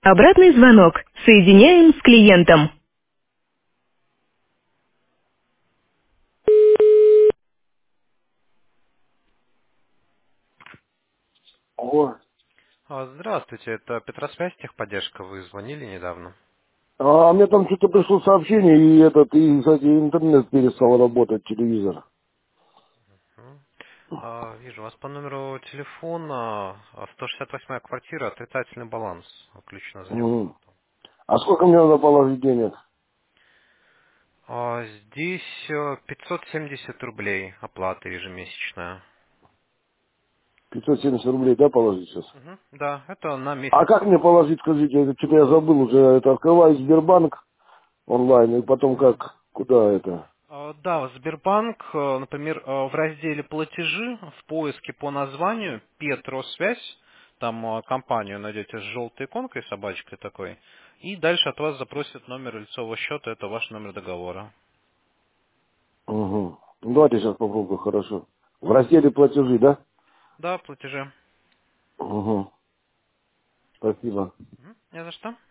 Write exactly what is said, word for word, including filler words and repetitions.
Обратный звонок. Соединяем с клиентом. О, А, Здравствуйте, это Петросвязь, техподдержка. Вы звонили недавно? а мне там что-то пришло сообщение, и этот, и, кстати, интернет перестал работать, телевизор. М. А, Вижу, у вас по номеру телефона а, сто шестьдесят восьмая квартира, отрицательный баланс, включено за Мгм. неуплату. А сколько мне надо положить денег? А, Здесь э, пятьсот семьдесят рублей оплата ежемесячная. пятьсот семьдесят рублей, да, положить сейчас? Мгм. Да, это на А месяц. как мне положить, скажите, это что-то я забыл уже, это открываю Сбербанк онлайн, и потом Мгм. как, куда это? А, Да, Сбербанк, э, например, э, в разделе «Платежи» в поиске по названию «Петросвязь», там э, компанию найдете с желтой иконкой, собачкой такой, и дальше от вас запросят номер лицевого счета, это ваш номер договора. Угу. Ну, давайте сейчас попробую, хорошо. В разделе платежи, да? Да, платежи. Угу. Спасибо. Мгм. Не за что.